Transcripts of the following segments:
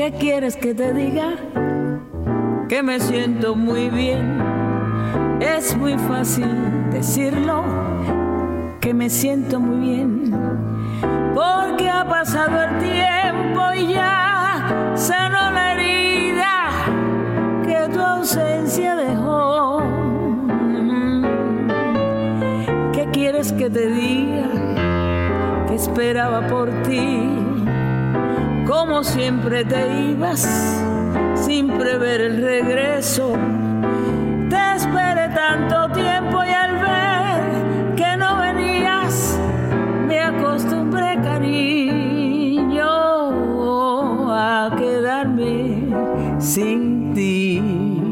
¿Qué quieres que te diga? Que me siento muy bien. Es muy fácil decirlo, que me siento muy bien, porque ha pasado el tiempo y ya sanó la herida que tu ausencia dejó. ¿Qué quieres que te diga? Que esperaba por ti, como siempre te ibas, sin prever el regreso. Te esperé tanto tiempo y al ver que no venías, me acostumbré, cariño, a quedarme sin ti.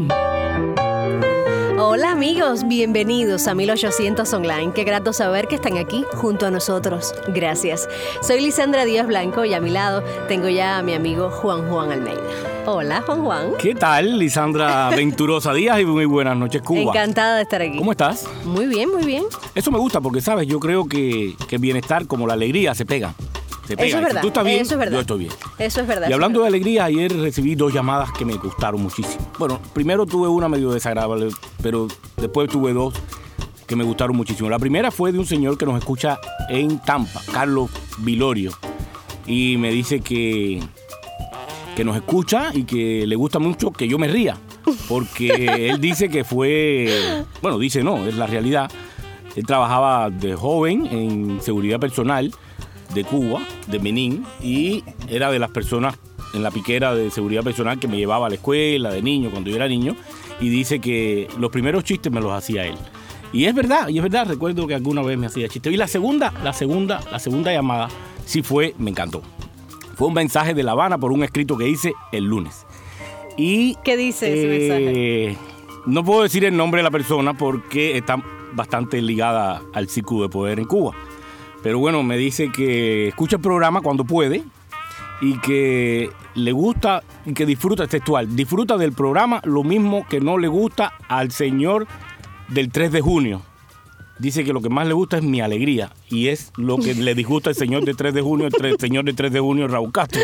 Hola amigos, bienvenidos a 1800 Online. Qué grato saber que están aquí junto a nosotros. Gracias. Soy Lisandra Díaz Blanco y a mi lado tengo ya a mi amigo Juan Almeida. Hola, Juan. ¿Qué tal, Lisandra Venturosa Díaz? Y muy buenas noches, Cuba. Encantada de estar aquí. ¿Cómo estás? Muy bien, muy bien. Eso me gusta porque, ¿sabes? Yo creo que el bienestar, como la alegría, se pega. Se pega. Eso es verdad. Si tú estás bien, eso es verdad. yo estoy bien. Eso es verdad. Y hablando de alegría, ayer recibí 2 llamadas que me gustaron muchísimo. Bueno, primero tuve una medio desagradable, pero después tuve 2 que me gustaron muchísimo. La primera fue de un señor que nos escucha en Tampa, Carlos Vilorio. Y me dice que nos escucha y que le gusta mucho que yo me ría, porque él dice que fue, bueno, dice no, es la realidad. Él trabajaba de joven en seguridad personal de Cuba, de Benín, y era de las personas en la piquera de seguridad personal que me llevaba a la escuela de niño, cuando yo era niño, y dice que los primeros chistes me los hacía él. Y es verdad, recuerdo que alguna vez me hacía chistes. Y la segunda llamada sí fue, me encantó. Fue un mensaje de La Habana por un escrito que hice el lunes. Y, ¿qué dice ese mensaje? No puedo decir el nombre de la persona porque está bastante ligada al círculo de poder en Cuba. Pero bueno, me dice que escucha el programa cuando puede y que le gusta y que disfruta, textual, disfruta del programa lo mismo que no le gusta al señor del 3 de junio. Dice que lo que más le gusta es mi alegría y es lo que le disgusta al señor de 3 de junio, el señor de 3 de junio, Raúl Castro.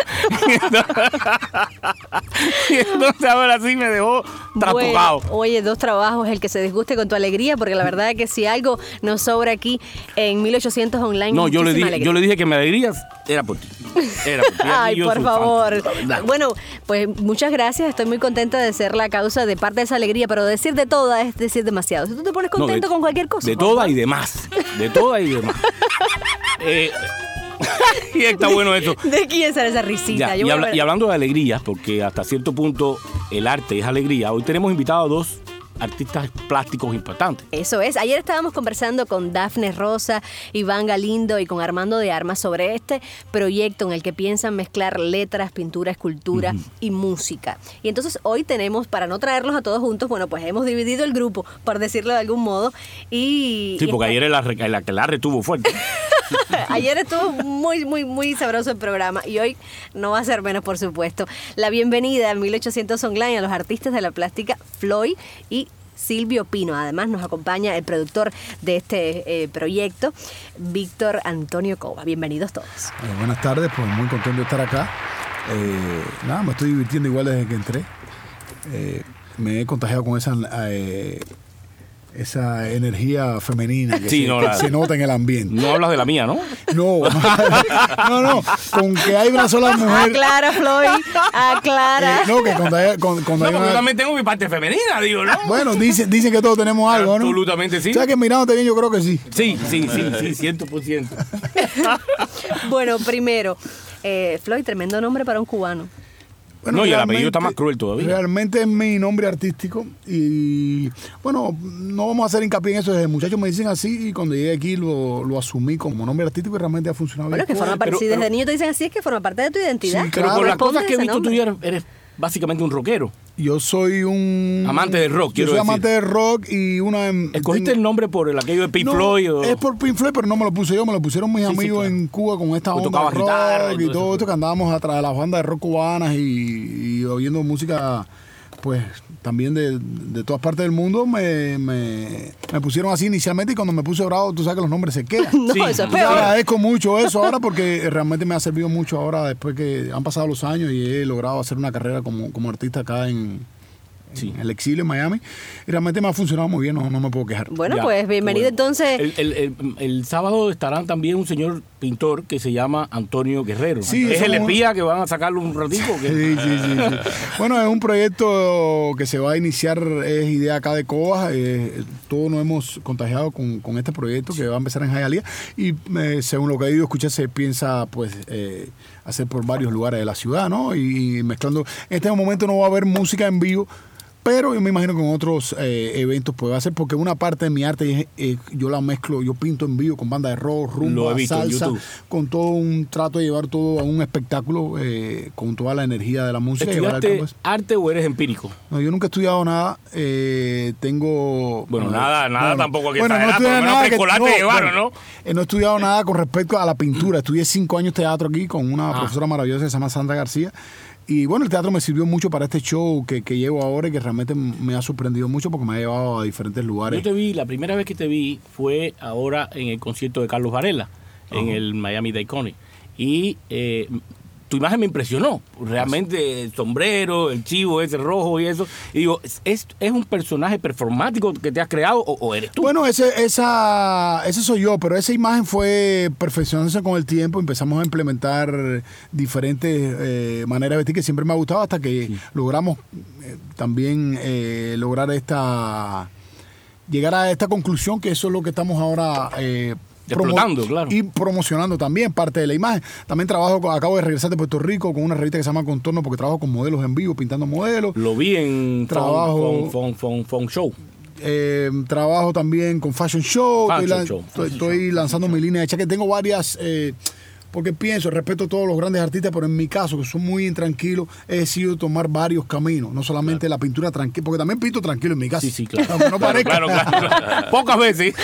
Y entonces ahora sí me dejó trastocado. Bueno, oye, 2 trabajos, el que se disguste con tu alegría, porque la verdad es que si algo nos sobra aquí en 1800 Online. No, yo le dije que mi alegría era por ti. Ay, por favor. Bueno, pues muchas gracias. Estoy muy contenta de ser la causa de parte de esa alegría, pero decir de toda es decir demasiado. Si tú te pones contento con cualquier cosa. De toda y demás. De toda y demás. Y está bueno eso. ¿De quién sale esa risita? Y hablando de alegría, porque hasta cierto punto el arte es alegría, hoy tenemos invitados a 2 artistas plásticos importantes. Eso es. Ayer estábamos conversando con Dafne Rosa, Iván Galindo y con Armando de Armas sobre este proyecto en el que piensan mezclar letras, pintura, escultura y música. Y entonces hoy tenemos, para no traerlos a todos juntos, bueno, pues hemos dividido el grupo, por decirlo de algún modo. Sí, porque ayer el aquelarre estuvo fuerte. Ayer estuvo muy sabroso el programa y hoy no va a ser menos, por supuesto. La bienvenida a 1800 Online a los artistas de la plástica Floyd y Silvio Pino. Además nos acompaña el productor de este proyecto, Víctor Antonio Cova. Bienvenidos todos. Buenas tardes, pues muy contento de estar acá. Me estoy divirtiendo igual desde que entré. Me he contagiado con esa energía femenina que se nota en el ambiente. No hablas de la mía, ¿no? No, con que hay una sola mujer. Aclara, Floyd, aclara. No, que cuando hay yo también tengo mi parte femenina, digo, ¿no? Bueno, dicen que todos tenemos algo, ¿no? Absolutamente sí. O sea que mirándote bien, yo creo que sí. Sí, 100%. Bueno, primero, Floyd, tremendo nombre para un cubano. Bueno, y el apellido está más cruel todavía. Realmente es mi nombre artístico y bueno, no vamos a hacer hincapié en eso. Desde muchachos me dicen así y cuando llegué aquí lo asumí como nombre artístico y realmente ha funcionado bien. Bueno, que forma parte, si desde niño te dicen así, es que forma parte de tu identidad. Sí, pero claro, por las cosas que he visto, nombre. tú eres básicamente un rockero. Yo soy un amante del rock, yo soy amante del rock y ¿Escogiste el nombre por aquello de Pink Floyd? Es por Pink Floyd, pero no me lo puse yo, me lo pusieron mis amigos claro. En Cuba con esta onda de rock y todo esto que andábamos atrás de las bandas de rock cubanas y oyendo música pues también de todas partes del mundo me pusieron así inicialmente, y cuando me puse bravo, tú sabes que los nombres se quedan. No, Sí. eso es Yo peor. agradezco mucho eso ahora, porque realmente me ha servido mucho ahora después que han pasado los años y he logrado hacer una carrera como artista acá en el exilio en Miami, y realmente me ha funcionado muy bien, no me puedo quejar. Bueno, Ya, pues bienvenido bueno. entonces. El sábado estarán también un señor pintor que se llama Antonio Guerrero. Sí, es eso el es un- espía que van a sacarlo un ratito. Sí. Bueno, es un proyecto que se va a iniciar, es idea acá de Coas. Todos nos hemos contagiado con este proyecto que va a empezar en Hialeah, y según lo que he ido a escuchar, se piensa pues hacer por varios lugares de la ciudad, ¿no? Y mezclando. En este momento no va a haber música en vivo, pero yo me imagino que en otros eventos puede hacer, porque una parte de mi arte yo la mezclo, yo pinto en vivo con banda de rock, Lo he rumba, visto en salsa, YouTube. con todo un trato de llevar todo a un espectáculo con toda la energía de la música. y llevar al ¿Estudiaste campo. arte o eres empírico? No, yo nunca he estudiado nada. Tengo. Bueno, nada tampoco hay que bueno, no exagerar, estudié por lo menos nada. preescolar te llevaron, ¿no? No he estudiado nada con respecto a la pintura. Estudié 5 años teatro aquí con una Ah. profesora maravillosa que se llama Sandra García. Y bueno, el teatro me sirvió mucho para este show que llevo ahora, y que realmente me ha sorprendido mucho porque me ha llevado a diferentes lugares. Yo te vi, la primera vez que te vi fue ahora en el concierto de Carlos Varela, en el Miami Dade County. Y tu imagen me impresionó. Realmente el sombrero, el chivo ese rojo y eso. Y digo, ¿es un personaje performático que te has creado o eres tú? Bueno, ese soy yo, pero esa imagen fue perfeccionándose con el tiempo. Empezamos a implementar diferentes maneras de vestir que siempre me ha gustado, hasta que logramos también lograr llegar a esta conclusión, que eso es lo que estamos ahora Explotando, claro. y promocionando también parte de la imagen. También acabo de regresar de Puerto Rico con una revista que se llama Contorno, porque trabajo con modelos en vivo, pintando modelos. Lo vi en Trabajo- Fon Show. Trabajo también con Fashion Show. Fashion Estoy lanzando mi línea de chaqueta. Tengo varias, porque respeto a todos los grandes artistas, pero en mi caso, que soy muy intranquilo, he decidido tomar varios caminos. No solamente la pintura tranquila, porque también pinto tranquilo en mi casa. Sí, claro. Aunque no parezca. Claro. Pocas veces.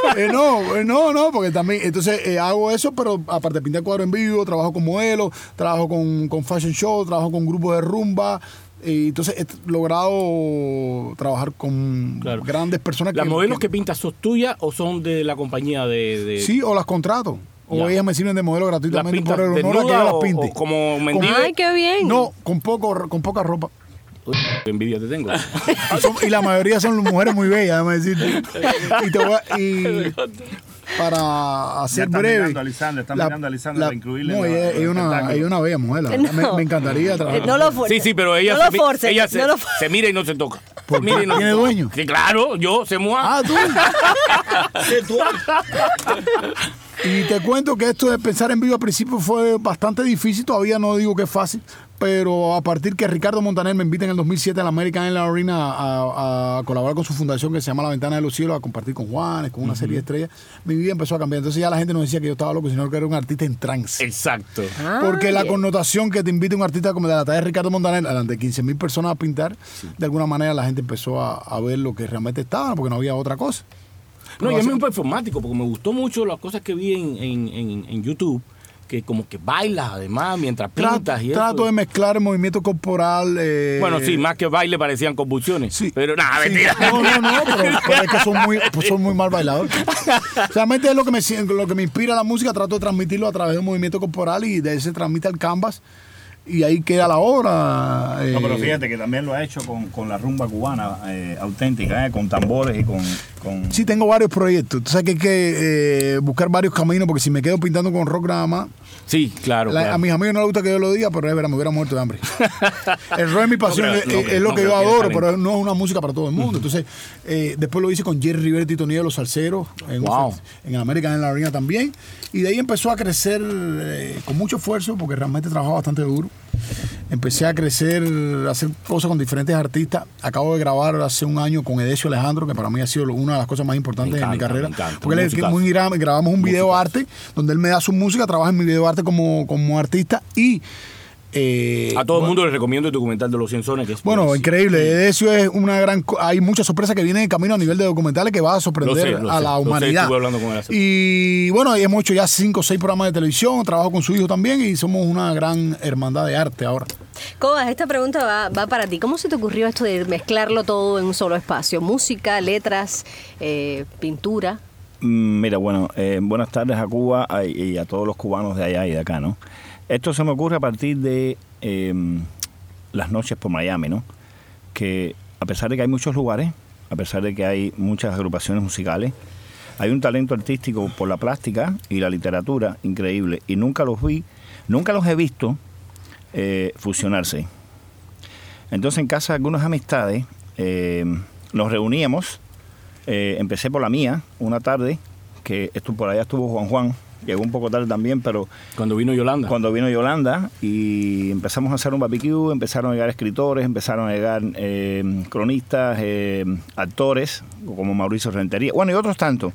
No, porque también, entonces hago eso, pero aparte de pintar cuadros en vivo, trabajo con modelos, trabajo con Fashion Show, trabajo con grupos de rumba. Y entonces he logrado trabajar con grandes personas. ¿Las modelos que pintas son tuyas o son de la compañía de...? Sí, o las contrato. O Ya. ellas me sirven de modelo ¿Las gratuitamente pintas por el honor a que yo desnudas las pinte. o como mendigo? Ay, qué bien. No, con poca ropa. Uy, qué envidia te tengo. Y la mayoría son mujeres muy bellas, déjame decirte. Y para hacer están breve. mirando a Lisandra, están mirando a Lisandra para incluirle No, en ella los es espectáculos. una bella mujer. la verdad. No. Me encantaría trabajar. No lo forces. Sí, pero ella, no lo forces, ella no lo for- se mira y no se toca. ¿Por Mira y no se ¿Tiene toca. dueño? Sí, claro, yo se mueva. Ah, tú. Y te cuento que esto de pensar en vivo al principio fue bastante difícil, todavía no digo que es fácil, pero a partir que Ricardo Montaner me invita en el 2007 a la American Airlines Arena a colaborar con su fundación que se llama La Ventana de los Cielos, a compartir con Juanes, con una serie de estrellas, mi vida empezó a cambiar. Entonces ya la gente no decía que yo estaba loco, sino que era un artista en trance. Exacto. Porque la bien. connotación que te invita un artista como de la talla de Ricardo Montaner, delante de 15,000 personas a pintar, de alguna manera la gente empezó a ver lo que realmente estaba, porque no había otra cosa. No, y Pero es muy performático porque me gustó mucho las cosas que vi en YouTube, que como que bailas además mientras pintas y Trato eso. de mezclar el movimiento corporal. Bueno, sí, más que baile parecían convulsiones. Sí. Pero nada, Sí. mentira. No, pero es que soy muy mal bailador. Realmente es lo que me inspira la música, trato de transmitirlo a través de un movimiento corporal, y de ahí se transmite al canvas y ahí queda la obra. No, pero fíjate que también lo ha hecho con la rumba cubana auténtica, con tambores y con... Sí, tengo varios proyectos. Tú sabes que hay que buscar varios caminos, porque si me quedo pintando con rock nada más, Sí, claro. a mis amigos no les gusta que yo lo diga, pero es verdad, me hubiera muerto de hambre. El rock es mi pasión, No creo, es lo no que creo yo que adoro, talento. pero no es una música para todo el mundo. Entonces, después lo hice con Jerry Rivera y Tito Nieves, los salseros, Wow. en American en la Arena también. Y de ahí empezó a crecer con mucho esfuerzo, porque realmente trabajaba bastante duro. Empecé a crecer, a hacer cosas con diferentes artistas. Acabo de grabar hace un año con Edesio Alejandro, que para mí ha sido una de las cosas más importantes de mi carrera. Me encanta. Porque él es muy grabamos un video arte donde él me da su música, trabaja en mi video arte como artista, y A todo el mundo les recomiendo el documental de Los 100 Sones, que es Bueno, buenísimo. increíble. Eso es una gran... Hay muchas sorpresas que vienen en camino a nivel de documentales que va a sorprender Lo a sé, la lo sé, humanidad. estuve hablando con él hace poco. Y bueno, hemos hecho ya 5 o 6 programas de televisión, trabajo con su hijo también y somos una gran hermandad de arte ahora. Cobas, esta pregunta va para ti. ¿Cómo se te ocurrió esto de mezclarlo todo en un solo espacio? Música, letras, pintura. Mira, bueno, buenas tardes a Cuba y a todos los cubanos de allá y de acá, ¿no? Esto se me ocurre a partir de las noches por Miami, ¿no? Que a pesar de que hay muchos lugares, a pesar de que hay muchas agrupaciones musicales, hay un talento artístico por la plástica y la literatura increíble. Y nunca los he visto fusionarse. Entonces en casa de algunas amistades nos reuníamos. Empecé por la mía una tarde, que por allá estuvo Juan, llegó un poco tarde también, pero... Cuando vino Yolanda y empezamos a hacer un barbecue, empezaron a llegar escritores, empezaron a llegar cronistas, actores, como Mauricio Rentería, bueno, y otros tantos,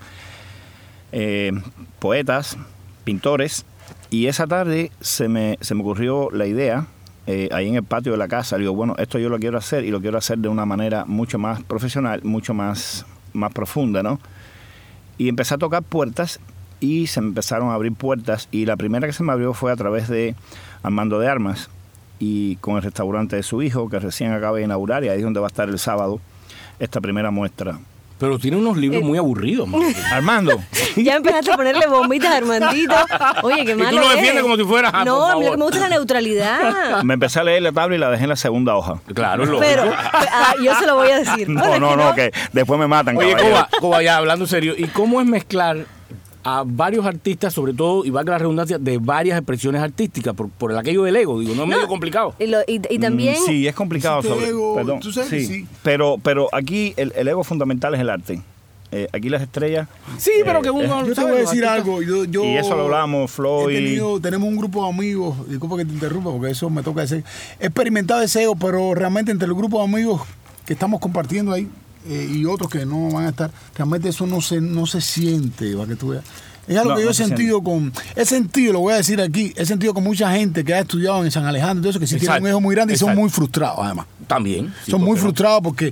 poetas, pintores, y esa tarde se me ocurrió la idea, ahí en el patio de la casa, digo, bueno, esto yo lo quiero hacer, y lo quiero hacer de una manera mucho más profesional, mucho más profunda, ¿no? Y empecé a tocar puertas y se me empezaron a abrir puertas, y la primera que se me abrió fue a través de Armando de Armas y con el restaurante de su hijo, que recién acaba de inaugurar, y ahí es donde va a estar el sábado esta primera muestra. Pero tiene unos libros muy aburridos, man. Armando. Ya empezaste a ponerle bombitas a Armandito. Oye, qué malo. Y tú lo es. defiendes como si fueras... No, por a mí lo favor. que me gusta es la neutralidad. Me empecé a leer la tabla y la dejé en la segunda hoja. Claro, es lógico. Pero yo se lo voy a decir. No, que después me matan. Oye, caballero. Coba, ya hablando serio, ¿y cómo es mezclar a varios artistas, sobre todo, y valga la redundancia, de varias expresiones artísticas, por aquello del ego? Digo, no es medio complicado. Y también... Sí, es complicado. Existe ego, tú sabes que sí. Pero aquí el ego fundamental es el arte. Aquí las estrellas... Sí, pero que uno... Yo te voy a decir algo. Yo y eso lo hablamos, Floyd. Tenemos un grupo de amigos, disculpa que te interrumpa porque eso me toca decir, he experimentado ese ego, pero realmente entre el grupo de amigos que estamos compartiendo ahí y otros que no van a estar, realmente eso no se siente, para que tú veas. Es algo que yo he sentido lo voy a decir aquí, he sentido con mucha gente que ha estudiado en San Alejandro, entonces que sí tienen un ego muy grande y son muy frustrados además. También. Sí, son muy frustrados porque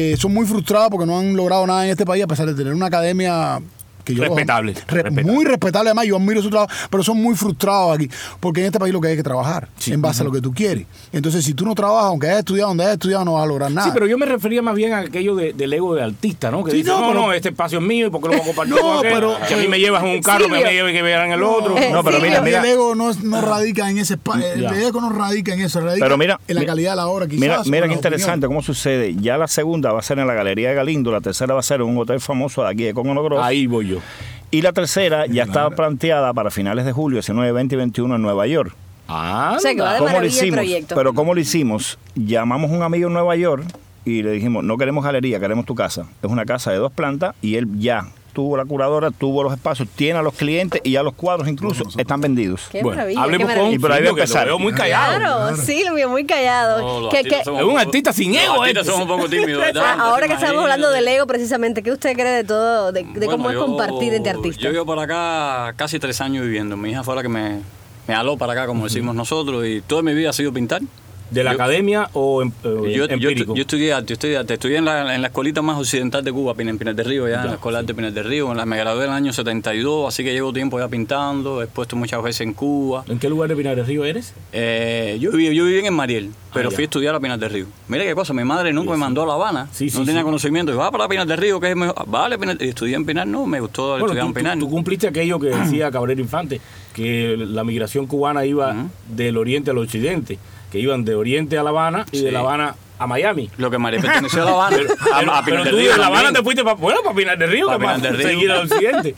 no han logrado nada en este país a pesar de tener una academia que yo respetable. Muy respetable además, yo admiro su trabajo, pero son muy frustrados aquí, porque en este país lo que hay que trabajar en base a lo que tú quieres. Entonces, si tú no trabajas, aunque hayas estudiado donde hayas estudiado, no vas a lograr nada. Sí, pero yo me refería más bien a aquello del ego de artista, ¿no? Que dice, no, este espacio es mío y ¿por qué lo voy a compartir con aquel? pero si a mí me llevas en un carro, que me lleve que vean el otro. No, pero mira. El ego no radica en ese espacio, el ego no radica en eso, radica en la calidad de la obra, quizás. Mira qué interesante cómo sucede. Ya la segunda va a ser en la Galería de Galindo, la tercera va a ser en un hotel famoso de aquí de Coconut Grove. Ahí voy yo. Y la tercera ya está planteada para finales de julio, 19, 20 y 21 en Nueva York. O sea, que va de ¿Cómo lo maravilla el hicimos? proyecto. Pero ¿cómo lo hicimos? Llamamos a un amigo en Nueva York y le dijimos, no queremos galería, queremos tu casa. Es una casa de 2 plantas y él ya tuvo la curadora, tuvo los espacios, tiene a los clientes y ya los cuadros incluso están vendidos. Qué maravilla, hablemos qué con maravilla. Y por ahí voy a Silvio, que empezar. lo veo muy callado. Claro, Silvio, muy callado. Es un artista sin ego. Los artistas somos un poco tímidos, ¿verdad? Ahora que estamos hablando del ego, precisamente, ¿qué usted cree de todo, de cómo es compartir entre artistas? Yo vivo por acá casi 3 años viviendo. Mi hija fue la que me aló para acá, como decimos nosotros, y toda mi vida ha sido pintar. ¿De la academia o empírico? Yo estudié arte, estudié en la escuelita más occidental de Cuba, en Pinar del Río, en la escuela de arte de Pinar del Río. Me gradué en el año 72, así que llevo tiempo ya pintando, he expuesto muchas veces en Cuba. ¿En qué lugar de Pinar del Río eres? Yo viví en Mariel, pero fui a estudiar a Pinar del Río. Mira qué cosa, mi madre nunca me mandó a La Habana, no tenía conocimiento. Va para Pinar del Río, que es mejor. Vale, estudié en Pinar, no, me gustó estudiar en Pinar. Tú cumpliste aquello que decía Cabrera Infante, que la migración cubana iba del oriente al occidente, que iban de Oriente a La Habana y de La Habana a Miami. Lo que María perteneció a La Habana. a Pinar pero del tú Río de La Habana también. te fuiste para Pinar del Río, Para que Pinar para del Río. seguir al occidente.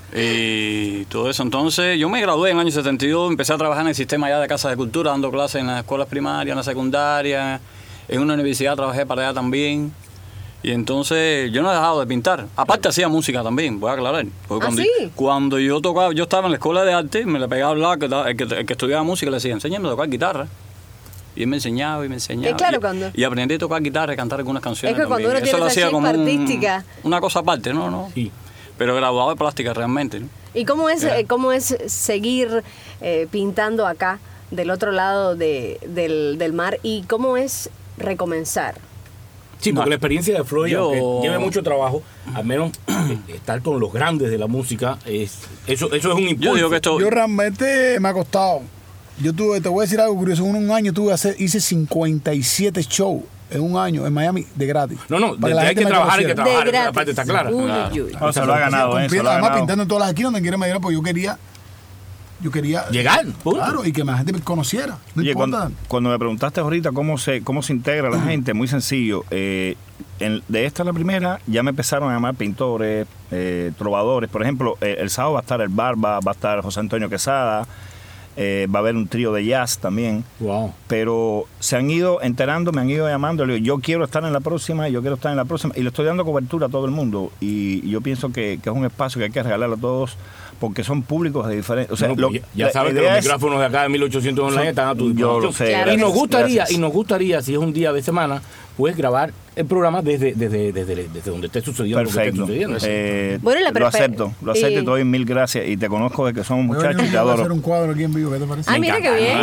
Y todo eso. Entonces, yo me gradué en el año 72, empecé a trabajar en el sistema ya de Casa de Cultura, dando clases en las escuelas primarias, en la secundaria, en una universidad trabajé para allá también. Y entonces yo no he dejado de pintar. Aparte hacía música también, voy a aclarar. Porque cuando yo tocaba, yo estaba en la escuela de arte, me le pegaba a hablar, el que estudiaba música le decía, enséñame a tocar guitarra. Y él me enseñaba y me enseñaba. Claro, cuando... y aprendí a tocar guitarra y cantar algunas canciones. Es que cuando también. uno Eso tiene lo esa hacía chispa como artística. una cosa aparte, ¿no? Sí. Pero graduado de plástica realmente, ¿no? ¿Y cómo es seguir pintando acá? del otro lado del mar. ¿Y cómo es recomenzar? Sí, porque la experiencia de Floyd, Yo- aunque lleve mucho trabajo, al menos estar con los grandes de la música, eso es un impulso. Yo digo que esto... Yo realmente me ha costado. Te voy a decir algo curioso. En un año hice 57 shows en un año en Miami de gratis. No, Para de la hay gente que me trabajar, hay que conociera. trabajar. De gratis. Aparte está clara. Uy, Claro. uy, uy. No, se lo ha ganado, Además, se lo ha ganado. pintando en todas las esquinas donde quiera me dieron, porque yo quería Llegar, punto. claro, y que más gente me conociera. No Oye, importa. cuando me preguntaste ahorita cómo se integra la gente, muy sencillo. De esta la primera, ya me empezaron a llamar pintores, trovadores. Por ejemplo, el sábado va a estar el Barba, va a estar José Antonio Quesada, va a haber un trío de jazz también. Wow. Pero se han ido enterando, me han ido llamando. Le digo, yo quiero estar en la próxima, y le estoy dando cobertura a todo el mundo. Y yo pienso que es un espacio que hay que regalarlo a todos, porque son públicos de diferentes. O sea, Bueno, pues ya sabes que los micrófonos de acá de 1800 online están a tu Yo lo disposición. sé. Claro. Y nos gracias. gustaría, si es un día de semana, pues grabar el programa desde donde esté sucediendo lo que esté Perfecto. sucediendo. Bueno, y la lo acepto y te doy mil gracias. Y te conozco de que somos Voy a muchachos y te venir a adoro. hacer un cuadro aquí en vivo, ¿qué te parece? Ah, mira qué bien.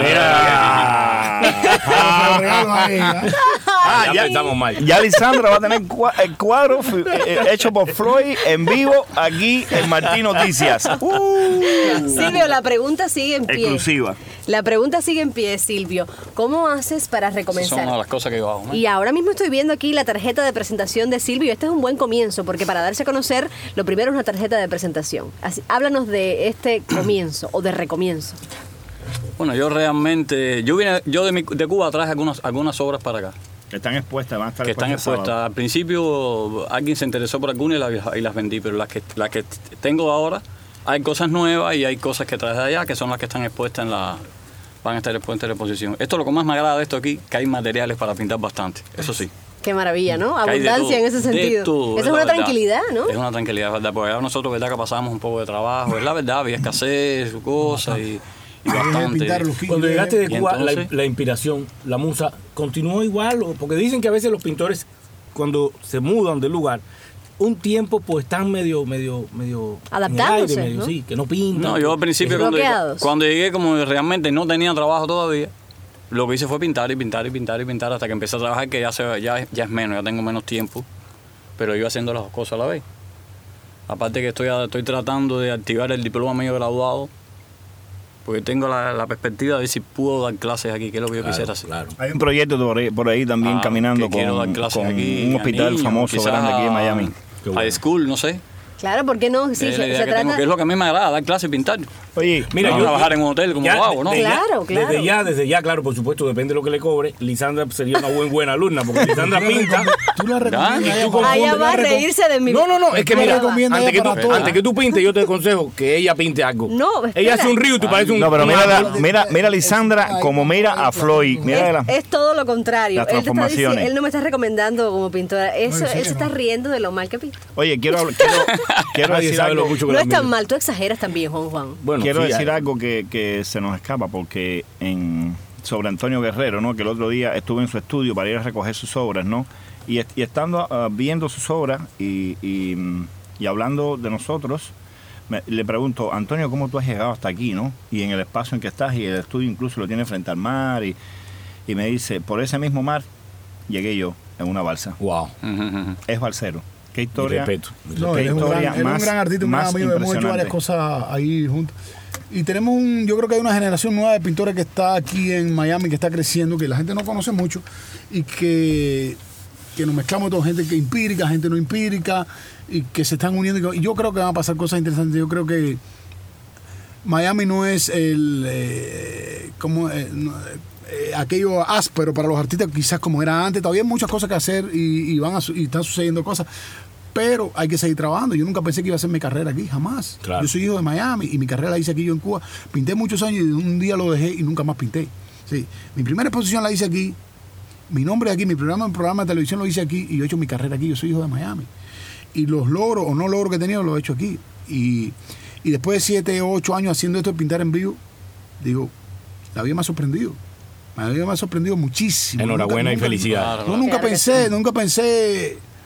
Se lo regalo a ella. Ya pensamos mal. Ya Lisandra va a tener el cuadro hecho por Floyd en vivo aquí en Martín Noticias. Silvio, la pregunta sigue en pie. Exclusiva. La pregunta sigue en pie, Silvio. ¿Cómo haces para Esas son recomenzar? una de las cosas que yo hago, ¿no? Y ahora mismo estoy viendo aquí la tarjeta de presentación de Silvio. Este es un buen comienzo, porque para darse a conocer, lo primero es una tarjeta de presentación. Así, háblanos de este comienzo o de recomienzo. Bueno, yo realmente... Yo de Cuba traje algunas obras para acá. Están expuestas, van a estar Que están expuestas. Al principio alguien se interesó por algunas y las vendí, pero las que tengo ahora, hay cosas nuevas y hay cosas que traje de allá que son las que están expuestas van a estar expuestas en la exposición. Esto es lo que más me agrada de esto aquí, que hay materiales para pintar bastante, eso sí. Qué maravilla, ¿no? Que hay de Abundancia todo, en ese de sentido. todo, Eso es la una verdad. tranquilidad, ¿no? Es una tranquilidad, ¿verdad? Porque allá nosotros, ¿verdad? Que pasamos un poco de trabajo, es la verdad, había escasez, cosas y bastante. Pintar los quillos. Cuando llegaste de ¿Y Cuba, entonces? la inspiración, la musa, ¿continuó igual? Porque dicen que a veces los pintores, cuando se mudan del lugar, un tiempo pues están medio Adaptándose, en el aire, ¿no? sí, que no pintan. No, yo al principio Bloqueados. cuando llegué, como realmente no tenía trabajo todavía, lo que hice fue pintar hasta que empecé a trabajar, que ya es menos, ya tengo menos tiempo, pero iba haciendo las dos cosas a la vez. Aparte que estoy tratando de activar el diploma medio graduado, porque tengo la perspectiva de ver si puedo dar clases aquí, que es lo que yo quisiera hacer. Claro. Hay un proyecto por ahí también caminando que quiero dar con clases aquí un a hospital niños, famoso quizás grande aquí en Miami. Qué bueno. High school, no sé. Claro, ¿por qué no? Sí, Es la se idea que tengo, trata... que es lo que a mí me agrada, dar clases y pintar. Oye, Mira, No yo trabajar en un hotel como lo hago, ¿no? Claro, claro. Desde ya, claro, por supuesto, depende de lo que le cobre. Lisandra sería una buena alumna, porque Lisandra pinta. Tú la recomiendas. ¿Ya? ella Tú confunde, Allá va a la recom- reírse de mi... No, es que Tú la mira, recomiendas antes ella para todo. que tú pintes, yo te aconsejo que ella pinte algo. No, espera. Ella hace un río y tú pareces un. no, pero un mira, árbol. mira a Lisandra como mira a Floyd. Mira Es todo lo contrario. Las Él, te está transformaciones. diciendo, él no me está recomendando como pintora. Eso, No, en él se serio, está no. riendo de lo mal que pinta. Oye, quiero Nadie decir sabe lo algo. mucho que No la es tan admiro. mal, tú exageras también, Juan. Bueno, Quiero sí, decir hay- algo que se nos escapa, porque sobre Antonio Guerrero, ¿no? Que el otro día estuve en su estudio para ir a recoger sus obras, ¿no? Y estando viendo sus obras y hablando de nosotros, le pregunto, Antonio, ¿cómo tú has llegado hasta aquí, no? Y en el espacio en que estás, y el estudio incluso lo tiene frente al mar, y me dice, por ese mismo mar llegué yo en una balsa. Wow. Es balsero. Qué Mi historia. respeto. No, Qué él es un historia gran, él es un más- gran artista, un gran más amigo. Hemos hecho varias impresionante. cosas ahí juntos. Y tenemos yo creo que hay una generación nueva de pintores que está aquí en Miami, que está creciendo, que la gente no conoce mucho y que nos mezclamos con gente que empírica, gente no empírica, y que se están uniendo. Y yo creo que van a pasar cosas interesantes. Yo creo que Miami no es aquello áspero para los artistas quizás como era antes. Todavía hay muchas cosas que hacer y están sucediendo cosas. Pero hay que seguir trabajando. Yo nunca pensé que iba a hacer mi carrera aquí, jamás. Claro. Yo soy hijo de Miami y mi carrera la hice aquí yo en Cuba. Pinté muchos años y un día lo dejé y nunca más pinté. Sí. Mi primera exposición la hice aquí. Mi nombre aquí, mi programa de televisión lo hice aquí y yo he hecho mi carrera aquí. Yo soy hijo de Miami. Y los logros o no logros que he tenido los he hecho aquí. Y después de 7 o 8 años haciendo esto de pintar en vivo, digo, la vida me ha sorprendido. La vida me ha sorprendido muchísimo. Enhorabuena y Nunca- felicidad. Claro. Yo nunca Claro que pensé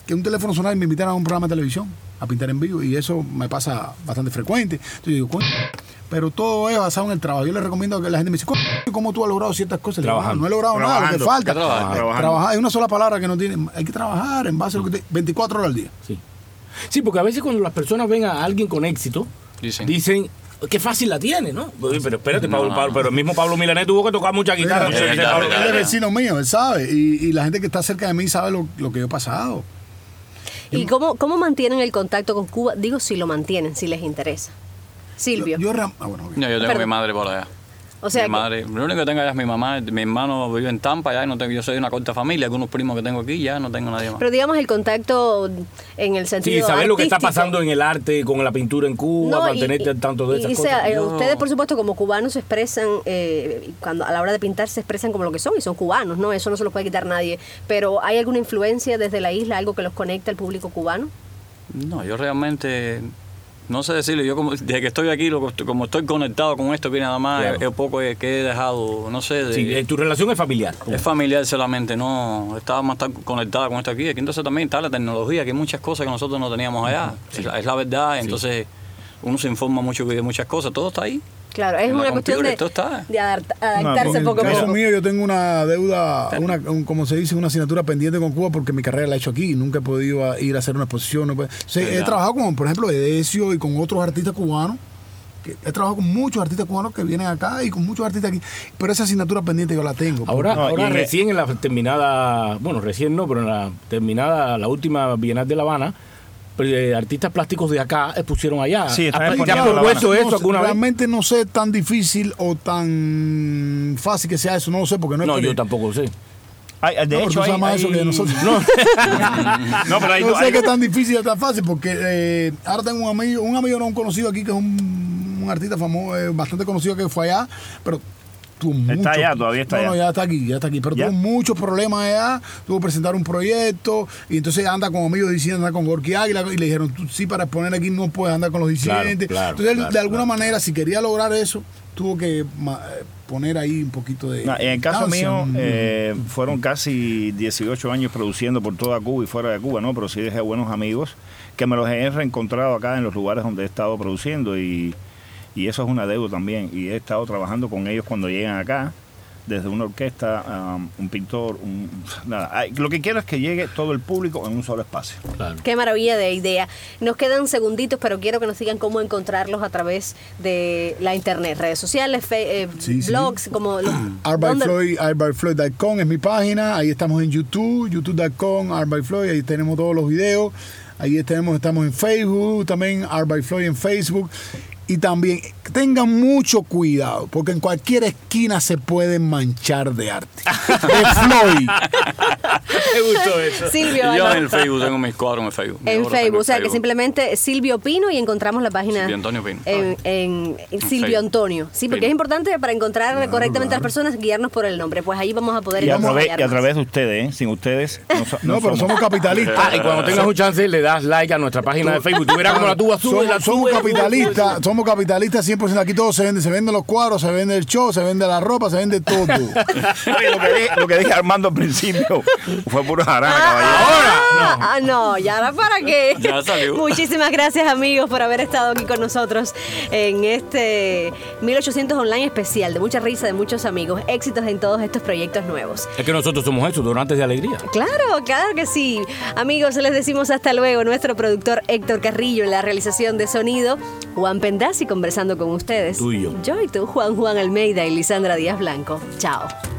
que un teléfono sonara y me invitaran a un programa de televisión a pintar en vivo, y eso me pasa bastante frecuente. Entonces digo, coño, pero todo es basado en el trabajo. Yo les recomiendo que la gente me dice, ¿cómo tú has logrado ciertas cosas? Trabajando. No he logrado nada, lo que falta. Trabajando. Es una sola palabra que no tiene. Hay que trabajar en base a lo que 24 horas al día. Sí, porque a veces cuando las personas ven a alguien con éxito, dicen qué fácil la tiene, ¿no? Pero espérate, Pablo, pero el mismo Pablo Milanés tuvo que tocar mucha guitarra. Él es vecino mío, él sabe. Y la gente que está cerca de mí sabe lo que yo he pasado. ¿Y cómo mantienen el contacto con Cuba? Digo, si lo mantienen, si les interesa. Silvio. Yo tengo mi madre por allá. O sea, mi madre, lo único que tengo allá es mi mamá. Mi hermano vive en Tampa, ya no tengo, yo soy de una corta familia, algunos primos que tengo aquí, ya no tengo nadie más. pero digamos el contacto en el sentido Sí, saber lo que está artístico. pasando en el arte, con la pintura en Cuba, mantenerte al tanto de esas cosas. Ustedes, por supuesto, como cubanos se expresan, cuando a la hora de pintar se expresan como lo que son, y son cubanos, ¿no? Eso no se los puede quitar nadie. Pero ¿hay alguna influencia desde la isla, algo que los conecta al público cubano? No, yo realmente... No sé decirle, yo desde que estoy aquí, como estoy conectado con esto, que nada más es poco que he dejado, no sé. Tu relación es familiar. Es familiar solamente, no estaba más tan conectada con esto aquí. Aquí entonces también está la tecnología, que hay muchas cosas que nosotros no teníamos allá. Es la verdad, entonces uno se informa mucho de muchas cosas, todo está ahí. Claro, es una cuestión de adaptarse poco a En el caso poco. mío, yo tengo una deuda, como se dice, una asignatura pendiente con Cuba, porque mi carrera la he hecho aquí. Nunca he podido ir a hacer una exposición. He trabajado con, por ejemplo, Edesio y con otros artistas cubanos. He trabajado con muchos artistas cubanos que vienen acá y con muchos artistas aquí. Pero esa asignatura pendiente yo la tengo. Ahora recién en la terminada, bueno, recién no, pero en la terminada, la última Bienal de La Habana, artistas plásticos de acá expusieron allá. Sí, están ¿Ya exponiendo probó eso alguna vez? Realmente no sé tan difícil o tan fácil que sea eso, no lo sé, porque no yo tampoco sé. De hecho, tú sabes más eso que nosotros. No sé qué es tan difícil o tan fácil, porque ahora tengo un amigo no conocido aquí, que es un artista famoso, bastante conocido, que fue allá, pero está allá, todavía está allá. No, ya está aquí, pero tuvo muchos problemas allá, tuvo que presentar un proyecto, y entonces anda con amigos disidentes, anda con Gorky Águila, y le dijeron, tú sí, para exponer aquí no puedes andar con los disidentes. Entonces, de alguna manera, si quería lograr eso, tuvo que poner ahí un poquito de... En el caso mío, fueron casi 18 años produciendo por toda Cuba y fuera de Cuba, ¿no? Pero sí dejé buenos amigos que me los he reencontrado acá en los lugares donde he estado produciendo, y eso es una deuda también, y he estado trabajando con ellos cuando llegan acá, desde una orquesta, un pintor, lo que quiero es que llegue todo el público en un solo espacio. Claro. Qué maravilla de idea. Nos quedan segunditos, pero quiero que nos digan cómo encontrarlos a través de la internet, redes sociales, blogs, como... artbyfloyd.com es mi página, ahí estamos en YouTube, youtube.com, artbyfloyd, ahí tenemos todos los videos, ahí estamos en Facebook, también artbyfloyd en Facebook. Y también tengan mucho cuidado, porque en cualquier esquina se pueden manchar de arte. De Floyd. Me gustó eso. Silvio, Yo en el Facebook tengo mis cuadros en Facebook. En Facebook, o sea que simplemente Silvio Pino, y encontramos la página Silvio Antonio Pino. en Silvio Antonio. Sí, porque Pino. es importante para encontrar correctamente a las personas, guiarnos por el nombre. Pues ahí vamos a poder Y a hallarnos. través de ustedes, sin ustedes No, pero somos capitalistas. Y cuando tengas un chance le das like a nuestra página de Facebook. Tú verás como la tuba sube, Somos capitalistas 100%. Aquí todo se venden los cuadros, se vende el show, se vende la ropa, se vende todo. Oye, lo que dije Armando al principio fue puro jarana, caballero. No, ¿y ahora para qué? Ya salió. Muchísimas gracias, amigos, por haber estado aquí con nosotros en este 1800 Online especial, de mucha risa, de muchos amigos, éxitos en todos estos proyectos nuevos. Es que nosotros somos eso, donantes de alegría. Claro que sí. Amigos, les decimos hasta luego. Nuestro productor Héctor Carrillo en la realización de sonido, Juan Pendazzi conversando con ustedes. Tú y yo. Yo y tú, Juan Almeida y Lisandra Díaz Blanco. Chao.